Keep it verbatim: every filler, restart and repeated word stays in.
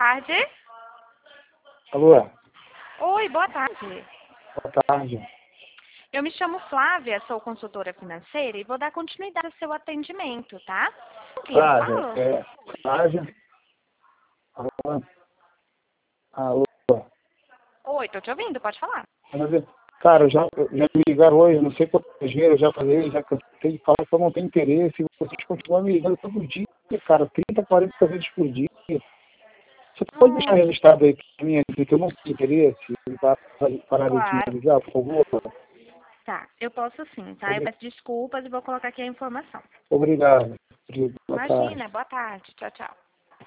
tarde. Alô? Oi, boa tarde. Boa tarde. Eu me chamo Flávia, sou consultora financeira e vou dar continuidade ao seu atendimento, tá? Com quem eu Flávia, falo? é, Flávia. Alô? Alô? Oi, tô te ouvindo, pode falar. Cara, já, já me ligaram hoje, não sei quantas vezes, eu já falei, já cansei de falar que eu não tenho interesse, e vocês continuam me ligando todo dia, cara, trinta, quarenta vezes por dia. Você pode deixar Hum, registrado aí pra mim, que eu não tenho interesse, e pa- parar de me claro. ligar, por favor? Tá, eu posso sim, tá? Eu Obri- peço desculpas e vou colocar aqui a informação. Obrigado. Boa tarde. Imagina, boa tarde. Tchau, tchau.